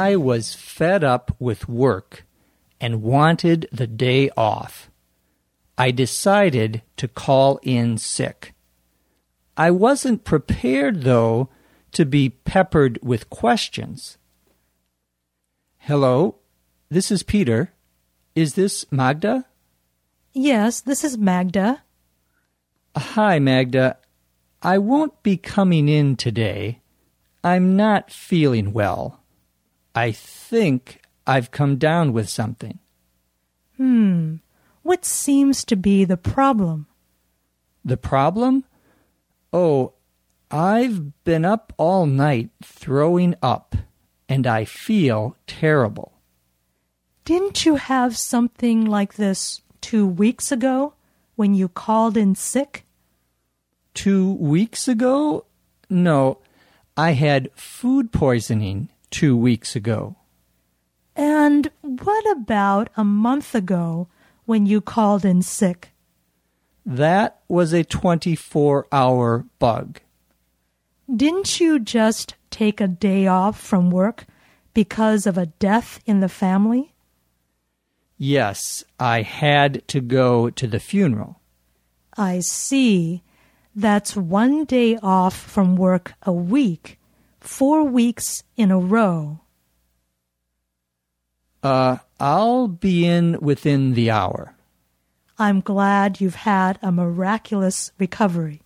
I was fed up with work and wanted the day off. I decided to call in sick. I wasn't prepared, though, to be peppered with questions. Hello, this is Peter. Is this Magda? Yes, this is Magda. Hi, Magda. I won't be coming in today. I'm not feeling well. I think I've come down with something. What seems to be the problem? The problem? Oh, I've been up all night throwing up, and I feel terrible. Didn't you have something like this 2 weeks ago when you called in sick? 2 weeks ago? No, I had food poisoning 2 weeks ago. And what about a month ago when you called in sick? That was a 24-hour bug. Didn't you just take a day off from work because of a death in the family? Yes, I had to go to the funeral. I see. That's 1 day off from work a week, 4 weeks in a row. I'll be in within the hour. I'm glad you've had a miraculous recovery.